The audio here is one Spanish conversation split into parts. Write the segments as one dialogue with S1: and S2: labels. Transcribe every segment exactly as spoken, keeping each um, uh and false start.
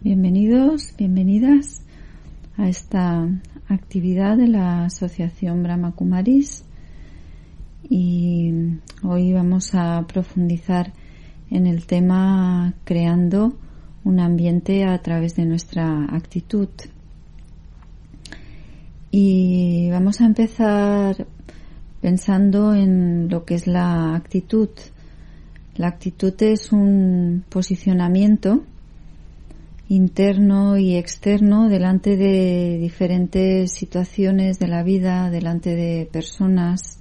S1: Bienvenidos, bienvenidas a esta actividad de la Asociación Brahma Kumaris, y hoy vamos a profundizar en el tema creando un ambiente a través de nuestra actitud. Y vamos a empezar pensando en lo que es la actitud. La actitud es un posicionamiento interno y externo delante de diferentes situaciones de la vida, delante de personas.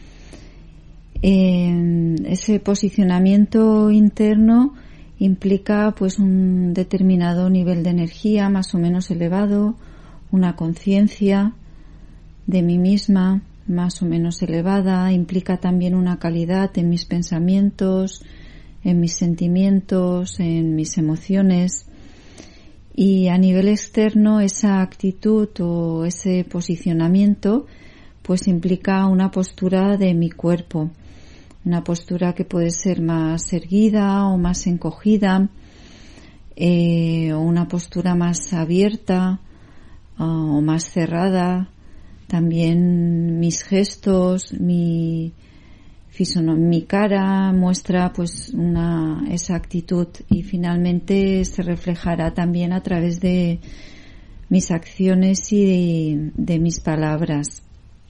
S1: Eh, ese posicionamiento interno implica pues un determinado nivel de energía más o menos elevado, una conciencia de mí misma más o menos elevada, implica también una calidad en mis pensamientos, en mis sentimientos, en mis emociones. Y a nivel externo, esa actitud o ese posicionamiento pues implica una postura de mi cuerpo, una postura que puede ser más erguida o más encogida, eh, o una postura más abierta uh, o más cerrada. También mis gestos, mi mi cara muestra pues una esa actitud, y finalmente se reflejará también a través de mis acciones y de, de mis palabras.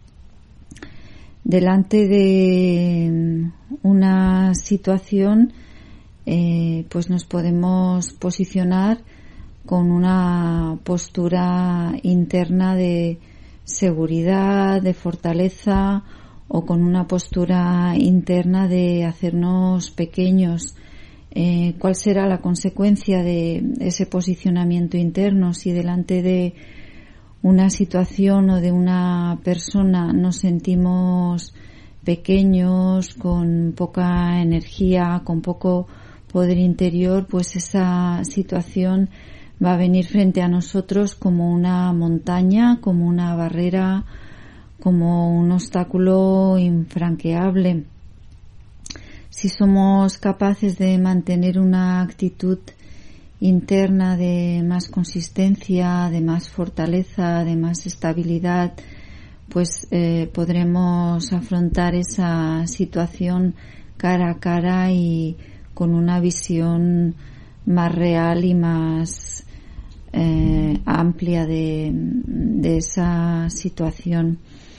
S1: Delante de una situación eh, pues nos podemos posicionar con una postura interna de seguridad, de fortaleza, o con una postura interna de hacernos pequeños. Eh, ¿Cuál será la consecuencia de ese posicionamiento interno? Si delante de una situación o de una persona nos sentimos pequeños, con poca energía, con poco poder interior, pues esa situación va a venir frente a nosotros como una montaña, como una barrera, como un obstáculo infranqueable. Si somos capaces de mantener una actitud interna de más consistencia, de más fortaleza, de más estabilidad, pues eh, podremos afrontar esa situación cara a cara y con una visión más real y más eh, amplia de, de esa situación.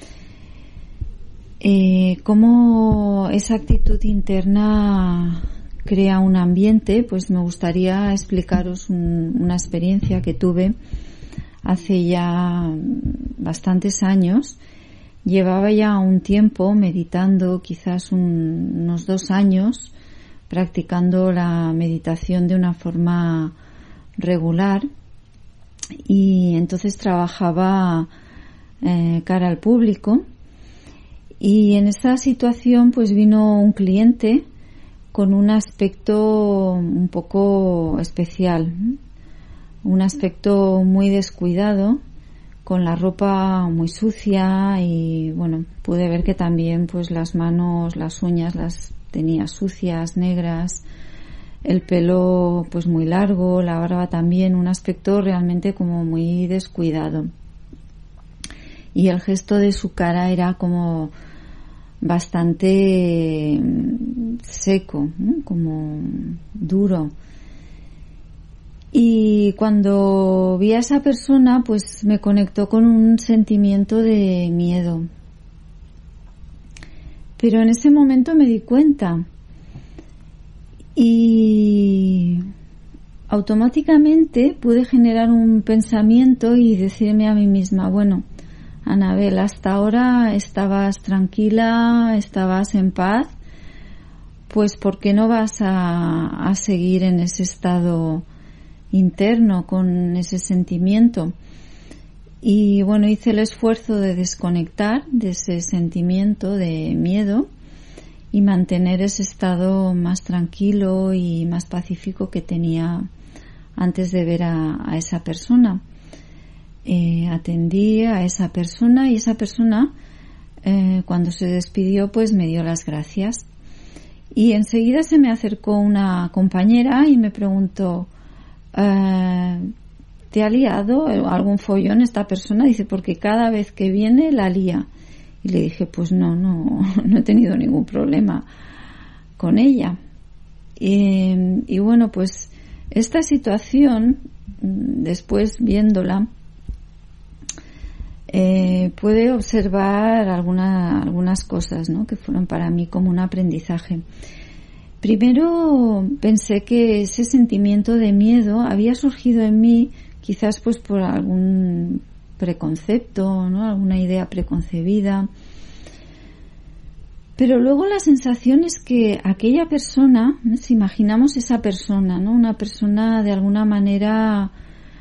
S1: Eh, ¿Cómo esa actitud interna crea un ambiente? Pues me gustaría explicaros un, una experiencia que tuve hace ya bastantes años. Llevaba ya un tiempo meditando, quizás un, unos dos años, practicando la meditación de una forma regular, y entonces trabajaba eh, cara al público. Y en esa situación pues vino un cliente con un aspecto un poco especial, un aspecto muy descuidado, con la ropa muy sucia, y bueno, pude ver que también pues las manos, las uñas las tenía sucias, negras, el pelo pues muy largo, la barba también, un aspecto realmente como muy descuidado. Y el gesto de su cara era como bastante seco, ¿no? Como duro. Y cuando vi a esa persona, pues me conectó con un sentimiento de miedo. Pero en ese momento me di cuenta y automáticamente pude generar un pensamiento y decirme a mí misma, bueno, Anabel, hasta ahora estabas tranquila, estabas en paz, pues ¿por qué no vas a, a seguir en ese estado interno, con ese sentimiento? Y bueno, hice el esfuerzo de desconectar de ese sentimiento de miedo y mantener ese estado más tranquilo y más pacífico que tenía antes de ver a, a esa persona. Eh, atendí a esa persona y esa persona eh, cuando se despidió pues me dio las gracias, y enseguida se me acercó una compañera y me preguntó, eh, ¿te ha liado algún follón esta persona? Dice, porque cada vez que viene la lía. Y le dije, pues no, no, no he tenido ningún problema con ella. Y, y bueno, pues esta situación, después viéndola, eh, puede observar alguna, algunas cosas, ¿no?, que fueron para mí como un aprendizaje. Primero pensé que ese sentimiento de miedo había surgido en mí quizás pues por algún preconcepto, ¿no?, alguna idea preconcebida. Pero luego la sensación es que aquella persona, ¿no?, si imaginamos esa persona, ¿no?, una persona de alguna manera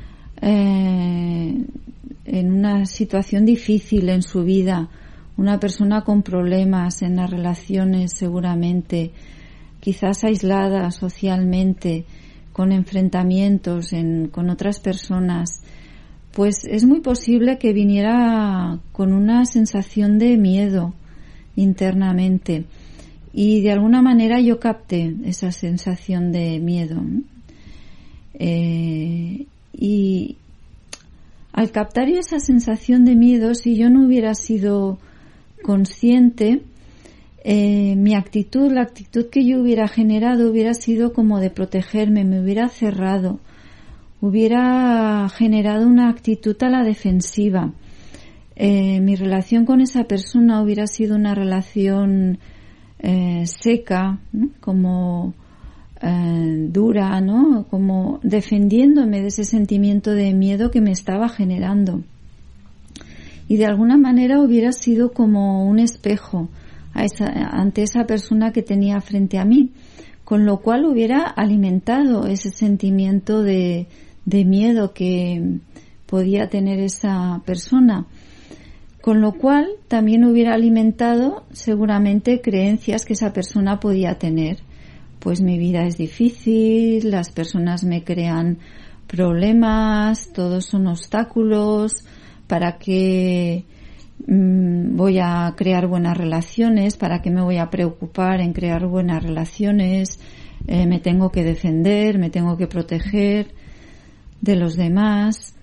S1: eh, en una situación difícil en su vida, una persona con problemas en las relaciones seguramente, quizás aislada socialmente, con enfrentamientos en, con otras personas, pues es muy posible que viniera con una sensación de miedo internamente, y de alguna manera yo capté esa sensación de miedo, ¿no? Eh, y al captar yo esa sensación de miedo, si yo no hubiera sido consciente, Eh, mi actitud, la actitud que yo hubiera generado hubiera sido como de protegerme, me hubiera cerrado, hubiera generado una actitud a la defensiva. Eh, mi relación con esa persona hubiera sido una relación eh, seca, ¿no?, como eh, dura, ¿no?, como defendiéndome de ese sentimiento de miedo que me estaba generando. Y de alguna manera hubiera sido como un espejo a esa, ante esa persona que tenía frente a mí, con lo cual hubiera alimentado ese sentimiento de, de miedo que podía tener esa persona, con lo cual también hubiera alimentado seguramente creencias que esa persona podía tener. Pues mi vida es difícil, las personas me crean problemas, todos son obstáculos, para que voy a crear buenas relaciones, para qué me voy a preocupar en crear buenas relaciones, eh, me tengo que defender, me tengo que proteger de los demás.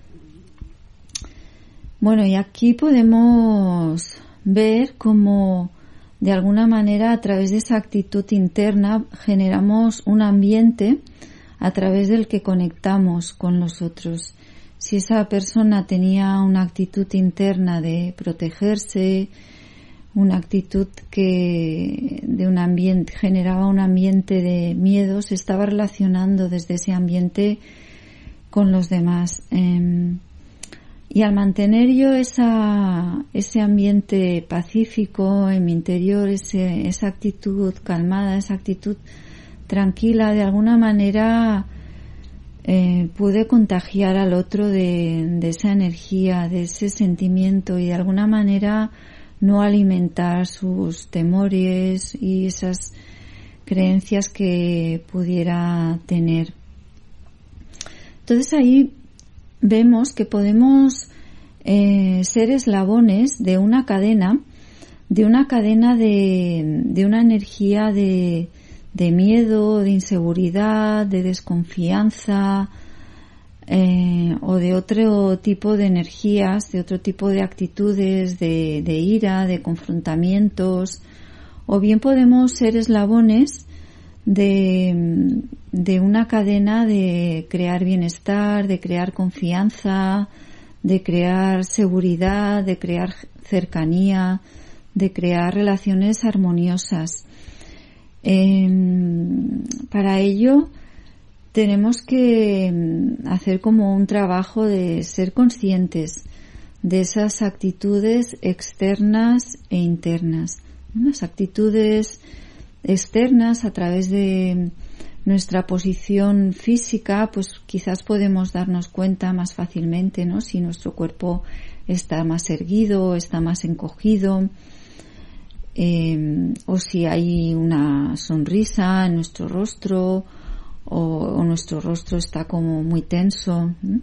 S1: Bueno, y aquí podemos ver cómo de alguna manera a través de esa actitud interna generamos un ambiente a través del que conectamos con los otros. Si esa persona tenía una actitud interna de protegerse, una actitud que de un ambiente generaba un ambiente de miedo, se estaba relacionando desde ese ambiente con los demás. Eh, y al mantener yo esa ese ambiente pacífico en mi interior, ese, esa actitud calmada, esa actitud tranquila, de alguna manera Eh, pude contagiar al otro de, de esa energía, de ese sentimiento, y de alguna manera no alimentar sus temores y esas creencias que pudiera tener. Entonces ahí vemos que podemos eh, ser eslabones de una cadena, de una cadena de, de una energía de de miedo, de inseguridad, de desconfianza, eh, o de otro tipo de energías, de otro tipo de actitudes, de, de ira, de confrontamientos, o bien podemos ser eslabones de, de una cadena de crear bienestar, de crear confianza, de crear seguridad, de crear cercanía, de crear relaciones armoniosas. Eh, para ello tenemos que hacer como un trabajo de ser conscientes de esas actitudes externas e internas. Las actitudes externas a través de nuestra posición física, pues quizás podemos darnos cuenta más fácilmente, ¿no?, si nuestro cuerpo está más erguido, está más encogido, Eh, o si hay una sonrisa en nuestro rostro, o, o nuestro rostro está como muy tenso. ¿Mm?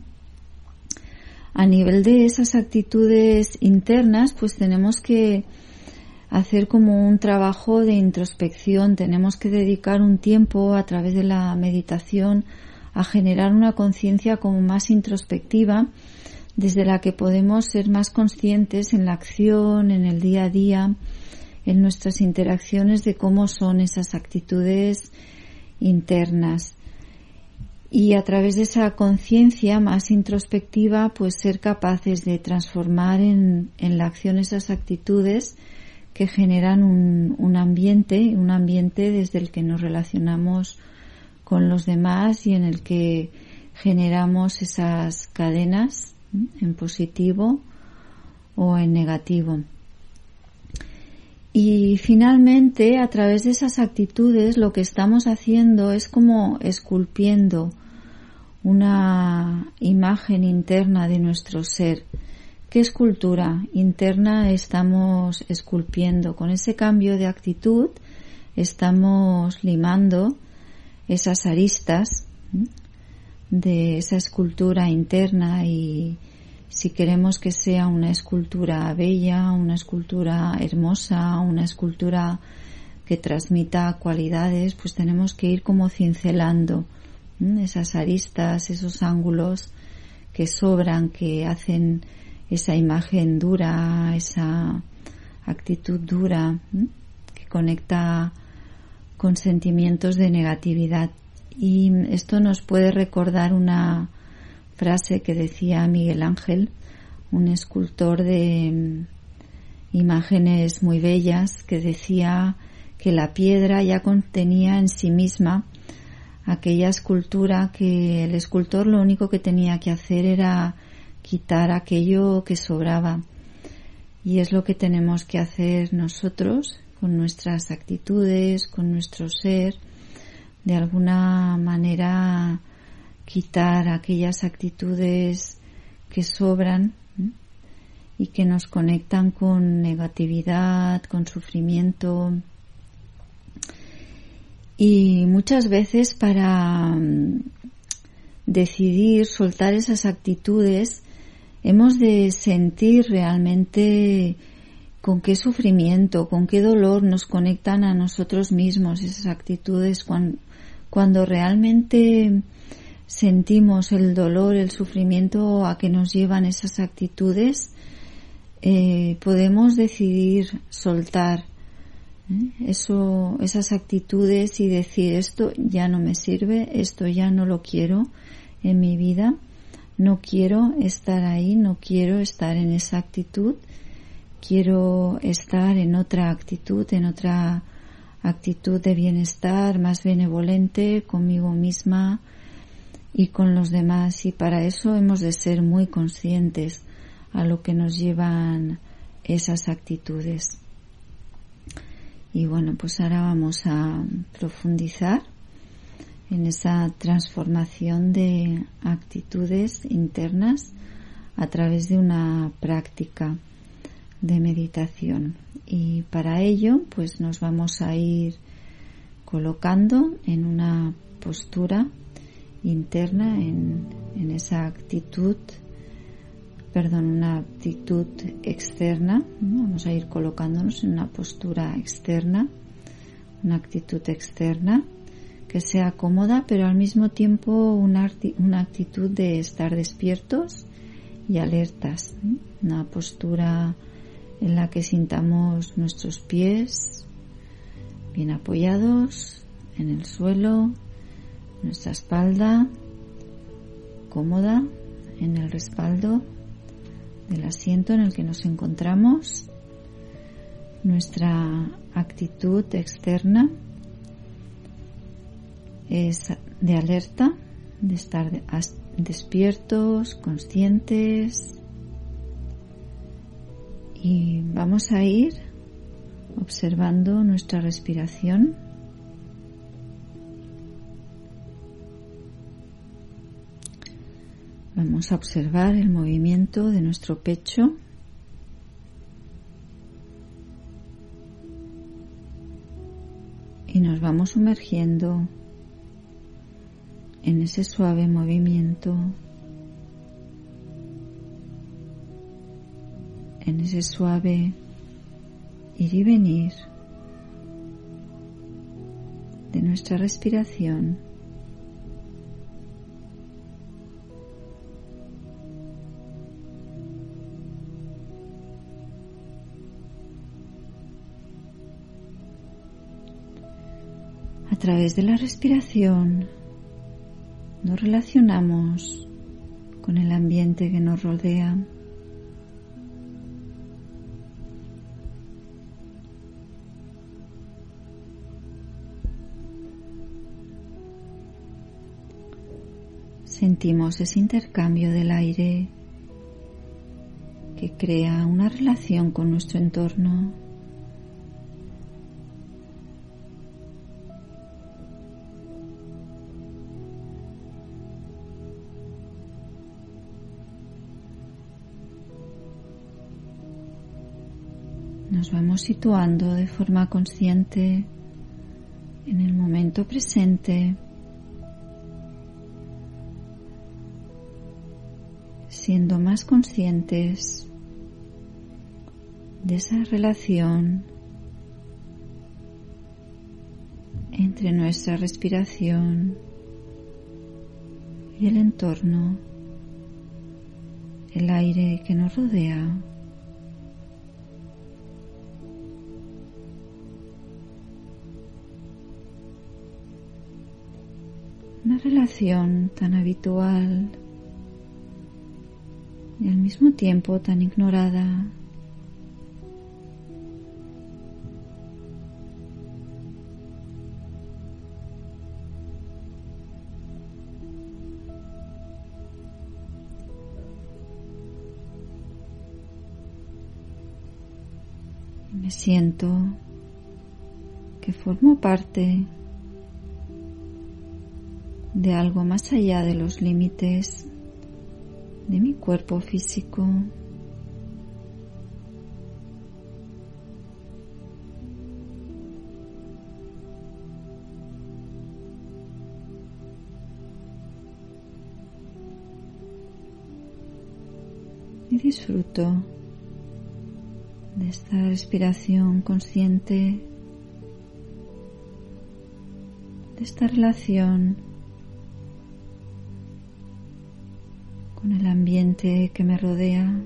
S1: A nivel de esas actitudes internas, pues tenemos que hacer como un trabajo de introspección, tenemos que dedicar un tiempo a través de la meditación a generar una conciencia como más introspectiva, desde la que podemos ser más conscientes en la acción, en el día a día, en nuestras interacciones, de cómo son esas actitudes internas. Y a través de esa conciencia más introspectiva, pues ser capaces de transformar en, en la acción esas actitudes que generan un, un ambiente, un ambiente desde el que nos relacionamos con los demás y en el que generamos esas cadenas en positivo o en negativo. Y finalmente, a través de esas actitudes, lo que estamos haciendo es como esculpiendo una imagen interna de nuestro ser. ¿Qué escultura interna estamos esculpiendo? Con ese cambio de actitud estamos limando esas aristas de esa escultura interna, y si queremos que sea una escultura bella, una escultura hermosa, una escultura que transmita cualidades, pues tenemos que ir como cincelando ¿eh? esas aristas, esos ángulos que sobran, que hacen esa imagen dura, esa actitud dura, ¿eh? que conecta con sentimientos de negatividad. Y esto nos puede recordar una frase que decía Miguel Ángel, un escultor de imágenes muy bellas, que decía que la piedra ya contenía en sí misma aquella escultura, que el escultor lo único que tenía que hacer era quitar aquello que sobraba. Y es lo que tenemos que hacer nosotros con nuestras actitudes, con nuestro ser, de alguna manera quitar aquellas actitudes que sobran ¿eh? y que nos conectan con negatividad, con sufrimiento. Y muchas veces para um, decidir soltar esas actitudes hemos de sentir realmente con qué sufrimiento, con qué dolor nos conectan a nosotros mismos esas actitudes. Cuando, cuando realmente sentimos el dolor, el sufrimiento a que nos llevan esas actitudes, eh, podemos decidir soltar ¿eh? eso, esas actitudes y decir: esto ya no me sirve, esto ya no lo quiero en mi vida, no quiero estar ahí, no quiero estar en esa actitud, quiero estar en otra actitud, en otra actitud de bienestar, más benevolente conmigo misma y con los demás. Y para eso hemos de ser muy conscientes a lo que nos llevan esas actitudes. Y bueno, pues ahora vamos a profundizar en esa transformación de actitudes internas a través de una práctica de meditación. Y para ello, pues nos vamos a ir colocando en una postura interna, en, en esa actitud, perdón, una actitud externa. Vamos a ir colocándonos en una postura externa, una actitud externa que sea cómoda, pero al mismo tiempo una, una actitud de estar despiertos y alertas. Una postura en la que sintamos nuestros pies bien apoyados en el suelo, nuestra espalda cómoda en el respaldo del asiento en el que nos encontramos. Nuestra actitud externa es de alerta, de estar despiertos, conscientes, y vamos a ir observando nuestra respiración. Vamos a observar el movimiento de nuestro pecho. Y nos vamos sumergiendo en ese suave movimiento, en ese suave ir y venir de nuestra respiración, A través de la respiración nos relacionamos con el ambiente que nos rodea. Sentimos ese intercambio del aire que crea una relación con nuestro entorno. Nos vamos situando de forma consciente en el momento presente, siendo más conscientes de esa relación entre nuestra respiración y el entorno, el aire que nos rodea. Una relación tan habitual y al mismo tiempo tan ignorada. Me siento que formo parte de algo más allá de los límites de mi cuerpo físico. Y disfruto de esta respiración consciente, de esta relación con el ambiente que me rodea.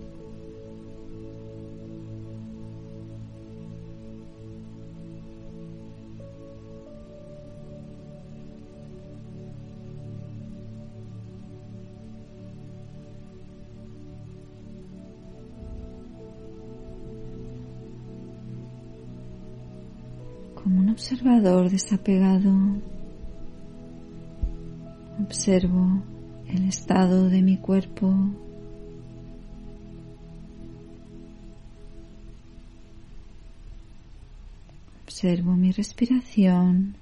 S1: Como un observador desapegado, observo el estado de mi cuerpo, observo mi respiración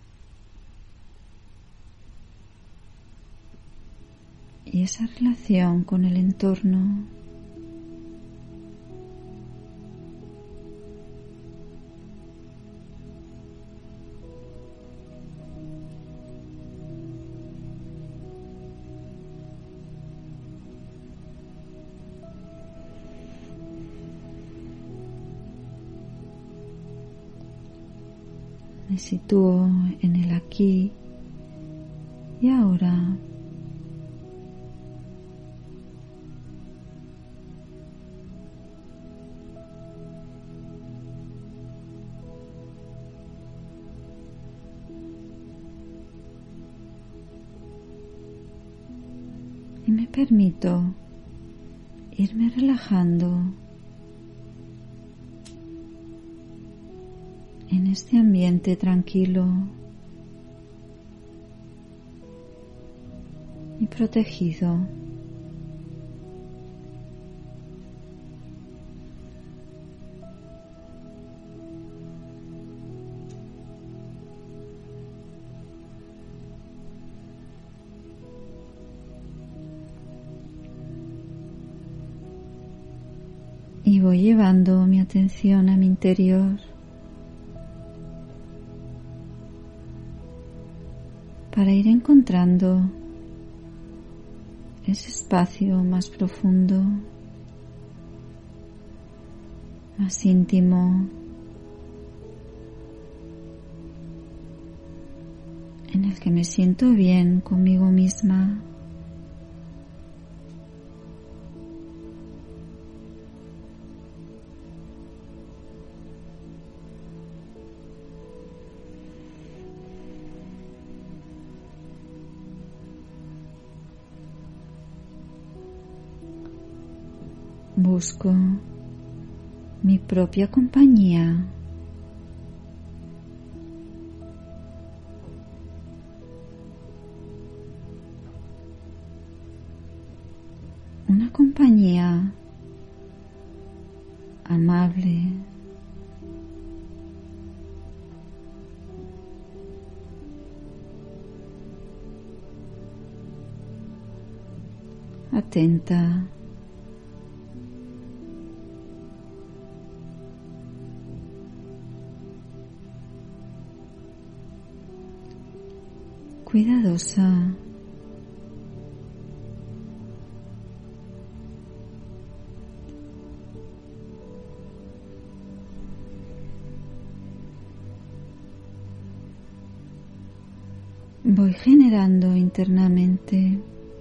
S1: y esa relación con el entorno. Me sitúo en el aquí y ahora. Y me permito irme relajando en este ambiente tranquilo y protegido. Y voy llevando mi atención a mi interior, para ir encontrando ese espacio más profundo, más íntimo, en el que me siento bien conmigo misma. Busco mi propia compañía. Una compañía amable, atenta, cuidadosa. Voy generando internamente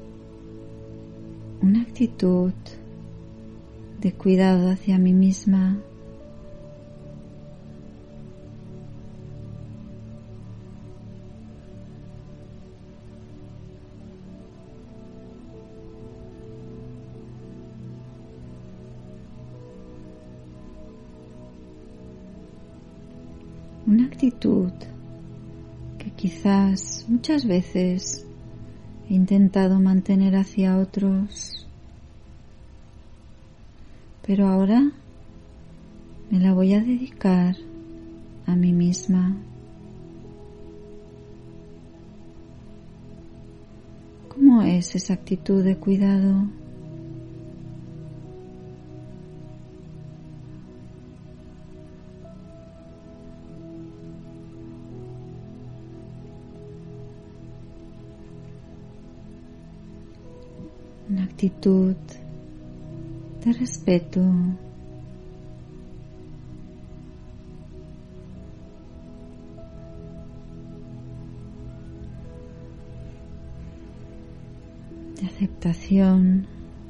S1: una actitud de cuidado hacia mí misma. Una actitud que quizás muchas veces he intentado mantener hacia otros, pero ahora me la voy a dedicar a mí misma. ¿Cómo es esa actitud de cuidado? Una actitud de respeto, de aceptación,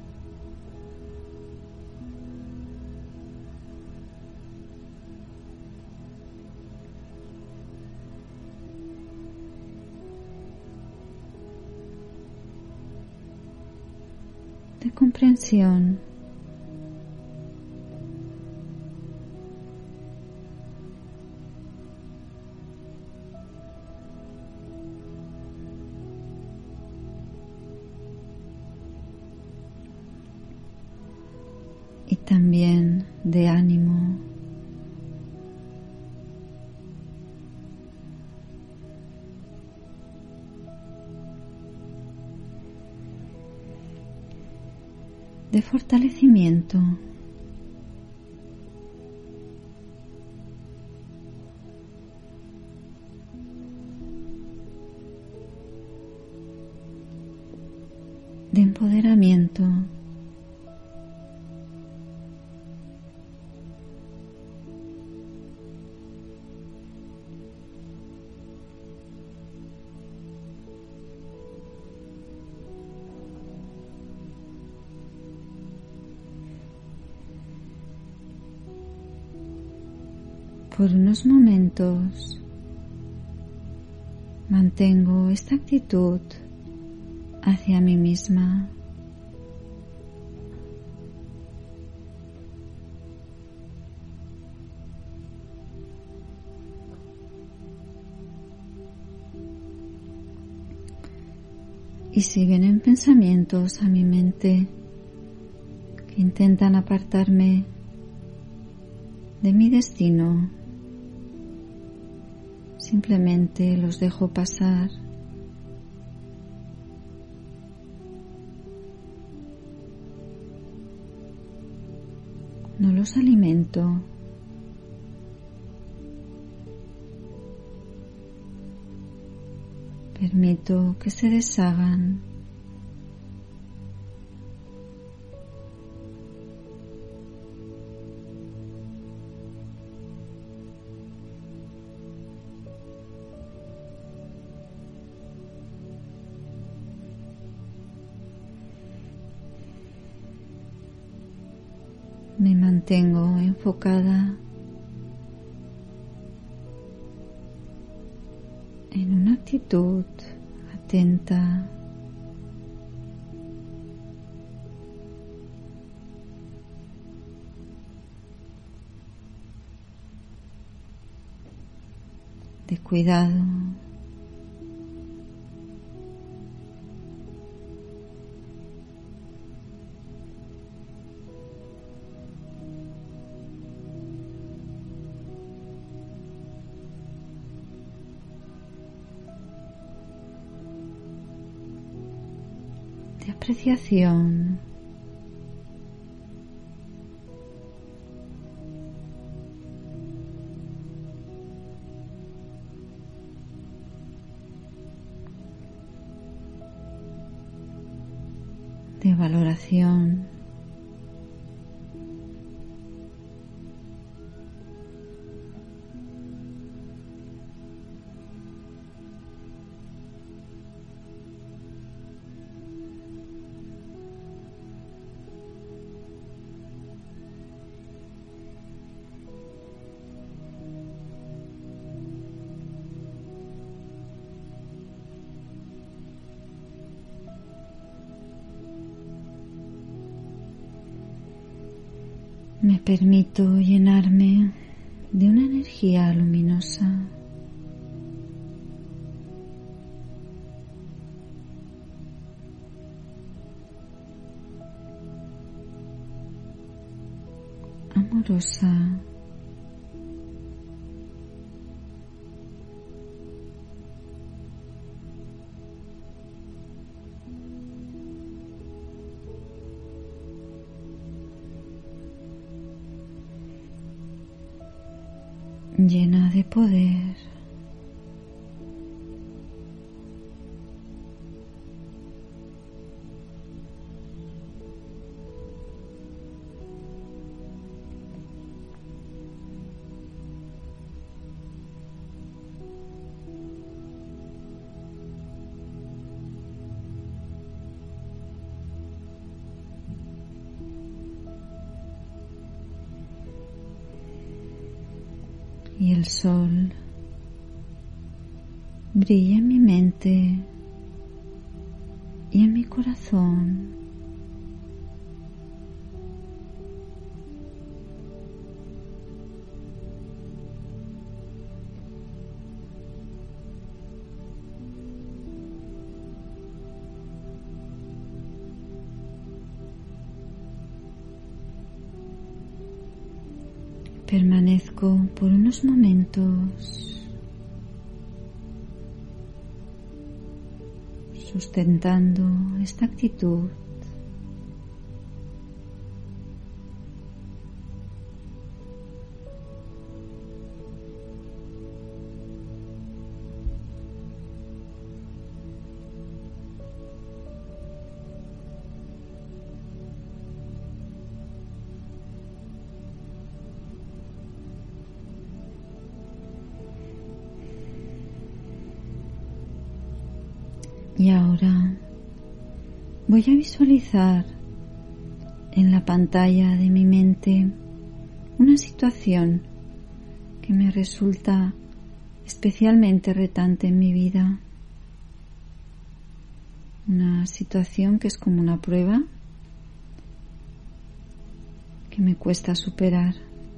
S1: de comprensión. Y también de ánimo. De fortalecimiento. De empoderamiento. Por unos momentos mantengo esta actitud hacia mí misma. Y si vienen pensamientos a mi mente que intentan apartarme de mi destino, simplemente los dejo pasar. No los alimento. Permito que se deshagan. Me mantengo enfocada en una actitud atenta, de cuidado. De apreciación. De valoración. Me permito llenarme de una energía luminosa. Amorosa. Llena de poder. Y el sol brilla en mi mente y en mi corazón. Permanezco por unos momentos sustentando esta actitud. Y ahora voy a visualizar en la pantalla de mi mente una situación que me resulta especialmente retante en mi vida. Una situación que es como una prueba que me cuesta superar.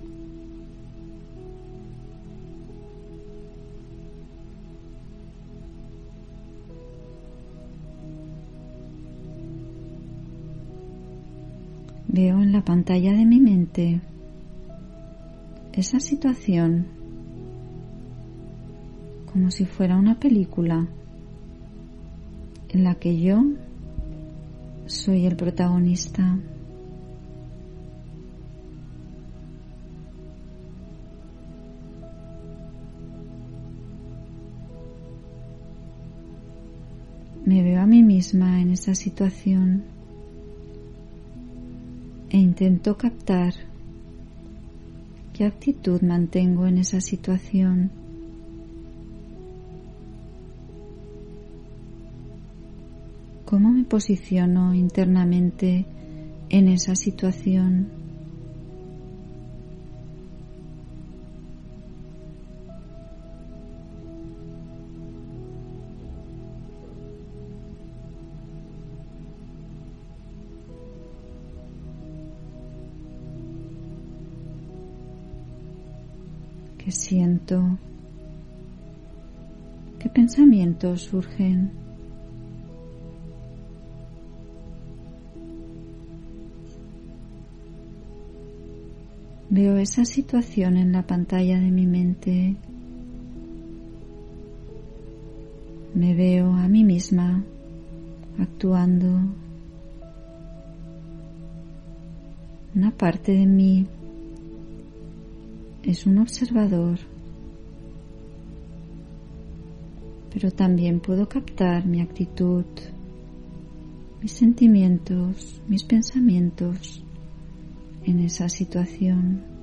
S1: Veo en la pantalla de mi mente esa situación como si fuera una película en la que yo soy el protagonista. Me veo a mí misma en esa situación e intento captar qué actitud mantengo en esa situación. ¿Cómo me posiciono internamente en esa situación? ¿Qué siento pensamientos surgen. Veo esa situación en la pantalla de mi mente. Me veo a mí misma actuando. Una parte de mí es un observador, pero también puedo captar mi actitud, mis sentimientos, mis pensamientos en esa situación.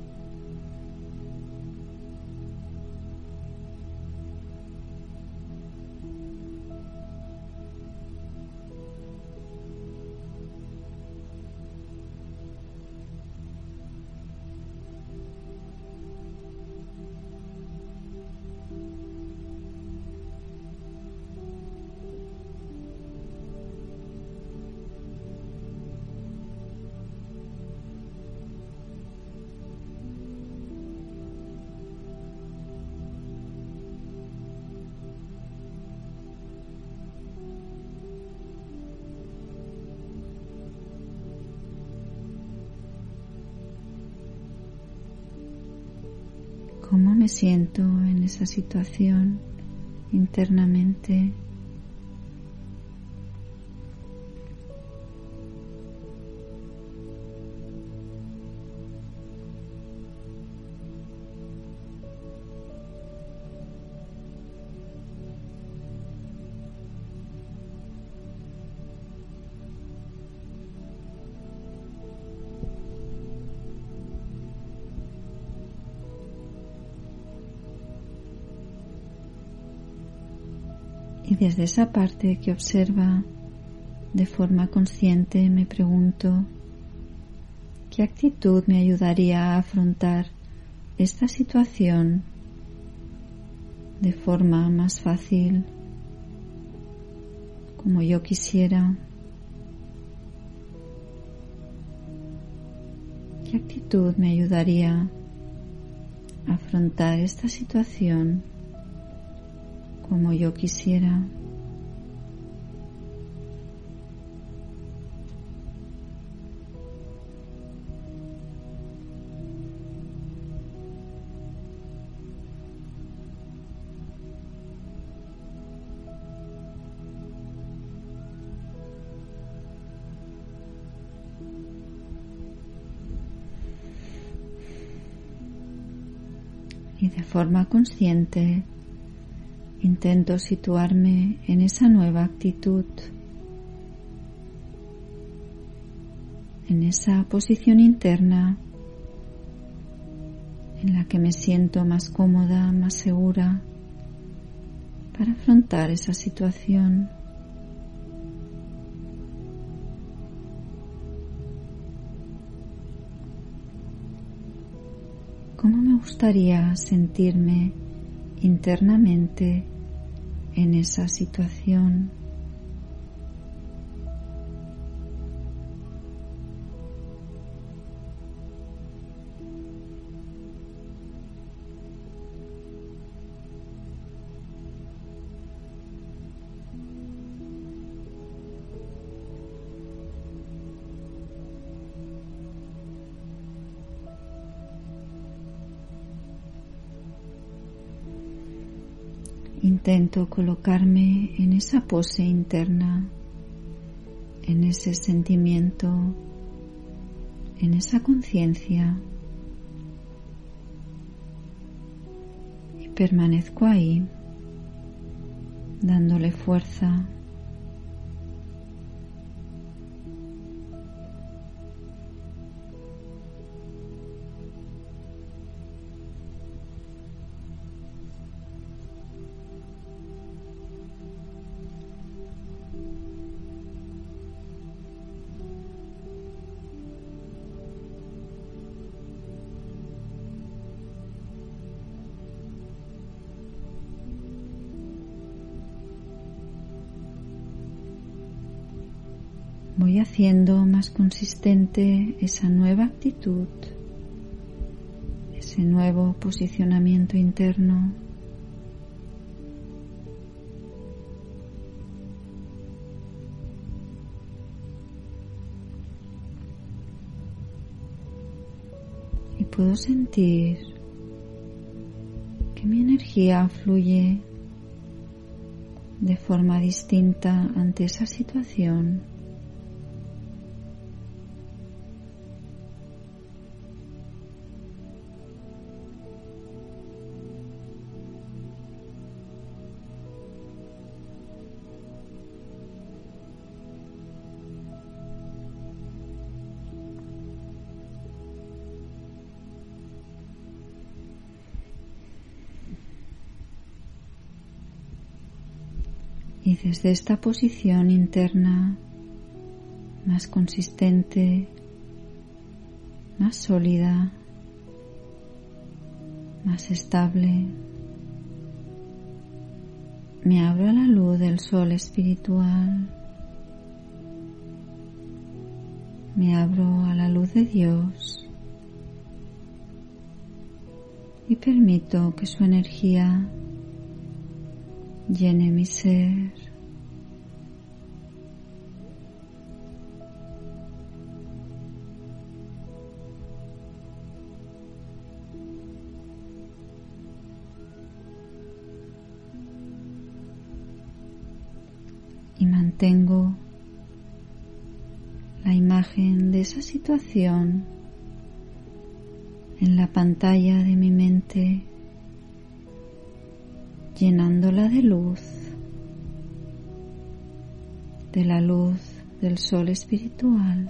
S1: ¿Cómo me siento en esa situación internamente? Y desde esa parte que observa de forma consciente me pregunto, ¿qué actitud me ayudaría a afrontar esta situación de forma más fácil, como yo quisiera? ¿Qué actitud me ayudaría a afrontar esta situación como yo quisiera? Y de forma consciente intento situarme en esa nueva actitud, en esa posición interna en la que me siento más cómoda, más segura para afrontar esa situación. ¿Cómo me gustaría sentirme internamente en esa situación? Intento colocarme en esa pose interna, en ese sentimiento, en esa conciencia, y permanezco ahí, dándole fuerza. Voy haciendo más consistente esa nueva actitud, ese nuevo posicionamiento interno. puedo sentir que mi energía fluye de forma distinta ante esa situación. Y desde esta posición interna más consistente, más sólida, más estable, me abro a la luz del sol espiritual, me abro a la luz de Dios y permito que su energía llene mi ser. Y mantengo la imagen de esa situación en la pantalla de mi mente, llenándola de luz, de la luz del sol espiritual.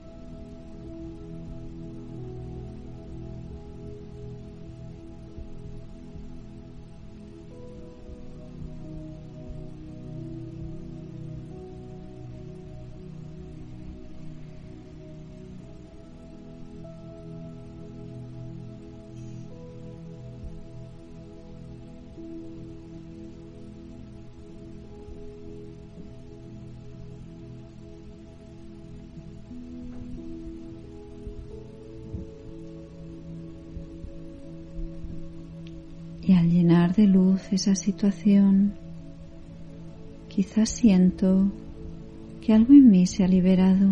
S1: Y al llenar de luz esa situación, quizás siento que algo en mí se ha liberado.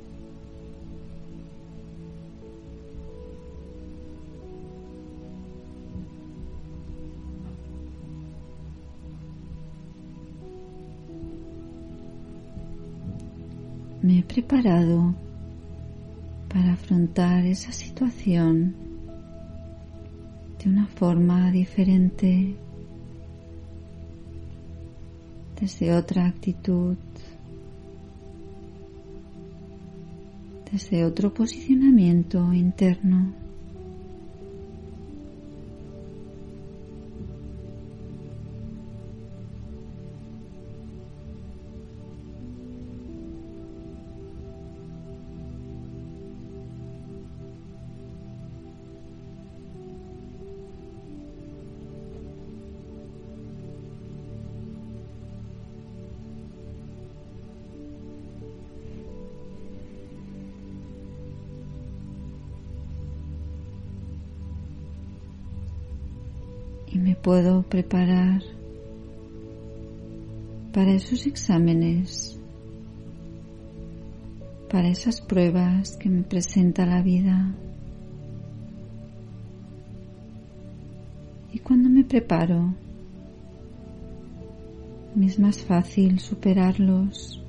S1: Me he preparado para afrontar esa situación de una forma diferente, desde otra actitud, desde otro posicionamiento interno. Y me puedo preparar para esos exámenes, para esas pruebas que me presenta la vida. Y cuando me preparo, me es más fácil superarlos.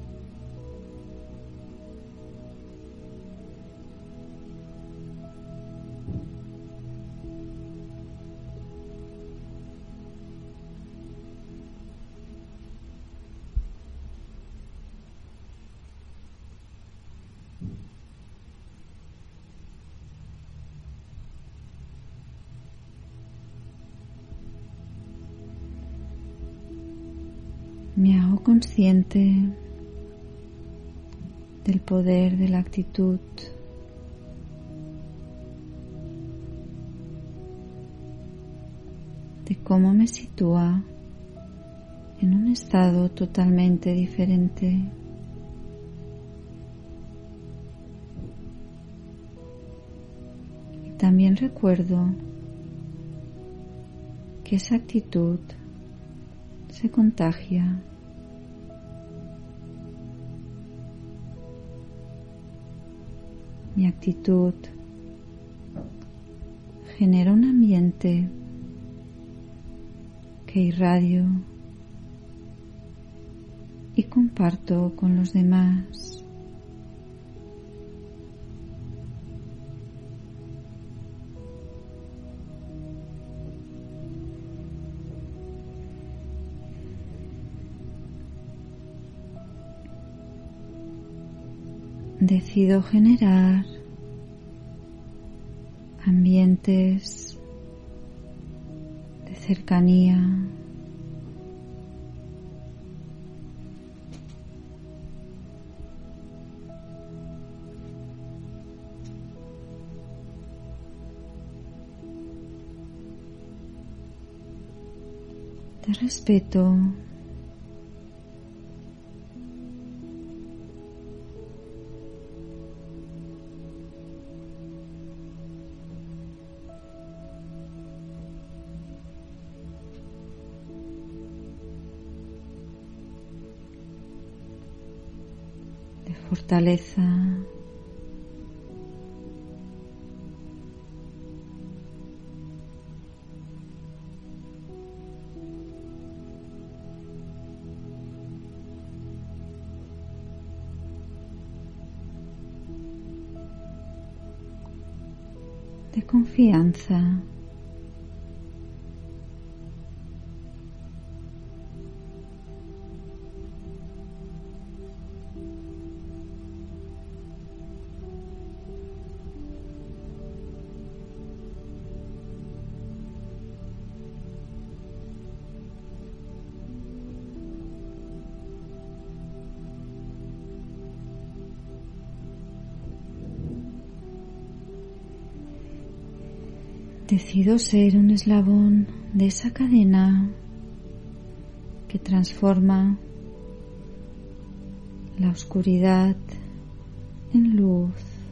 S1: Me hago consciente del poder de la actitud, de cómo me sitúa en un estado totalmente diferente. Y también recuerdo que esa actitud se contagia. Mi actitud genera un ambiente que irradio y comparto con los demás. Decido generar ambientes de cercanía, de respeto, de fortaleza, de confianza. Decido ser un eslabón de esa cadena que transforma la oscuridad en luz.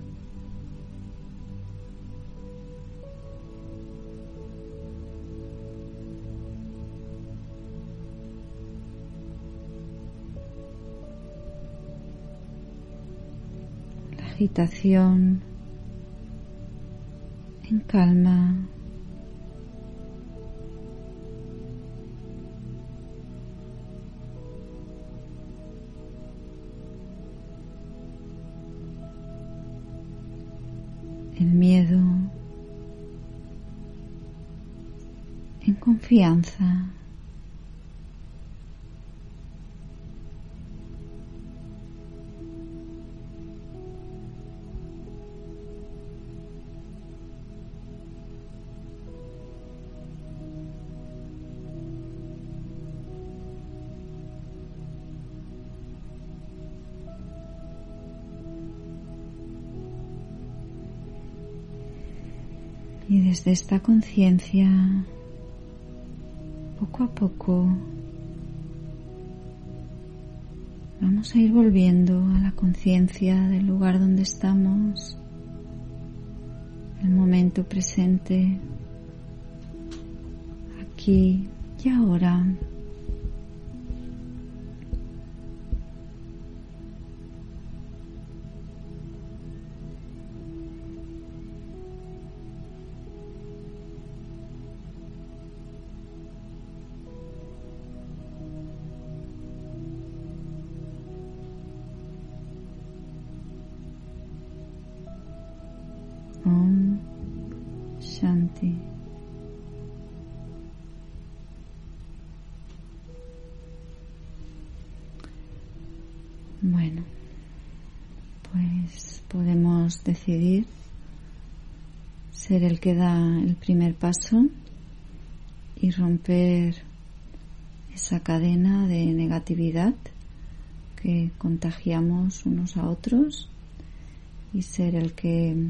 S1: La agitación en calma. El miedo en confianza. Y desde esta conciencia, poco a poco, vamos a ir volviendo a la conciencia del lugar donde estamos, el momento presente, aquí y ahora. Om Shanti. Bueno, pues podemos decidir ser el que da el primer paso y romper esa cadena de negatividad que contagiamos unos a otros y ser el que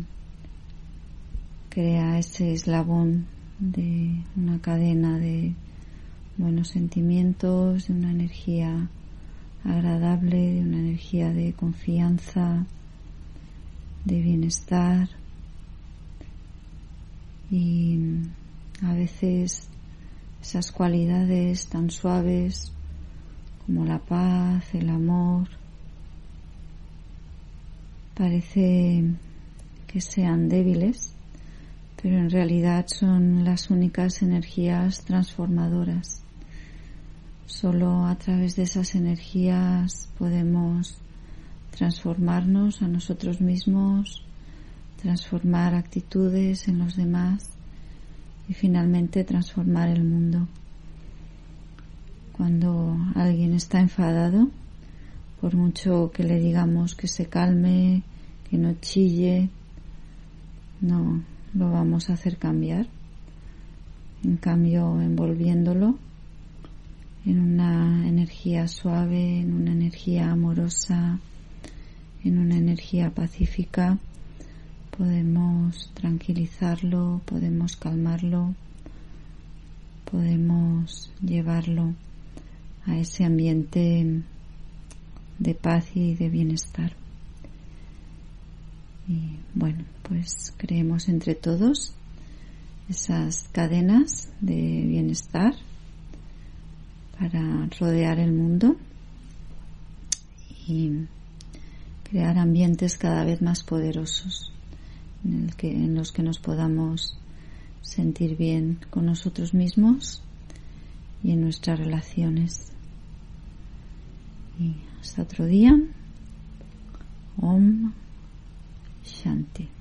S1: crea ese eslabón de una cadena de buenos sentimientos, de una energía agradable, de una energía de confianza, de bienestar. Y a veces esas cualidades tan suaves como la paz, el amor, parece que sean débiles, pero en realidad son las únicas energías transformadoras. Solo a través de esas energías podemos transformarnos a nosotros mismos, transformar actitudes en los demás y finalmente transformar el mundo. Cuando alguien está enfadado, por mucho que le digamos que se calme, que no chille, no lo vamos a hacer cambiar. En cambio, envolviéndolo en una energía suave, en una energía amorosa, en una energía pacífica, podemos tranquilizarlo, podemos calmarlo, podemos llevarlo a ese ambiente de paz y de bienestar. Y bueno, pues creemos entre todos esas cadenas de bienestar para rodear el mundo y crear ambientes cada vez más poderosos en, el que, en los que nos podamos sentir bien con nosotros mismos y en nuestras relaciones. Y hasta otro día. Om Shanti.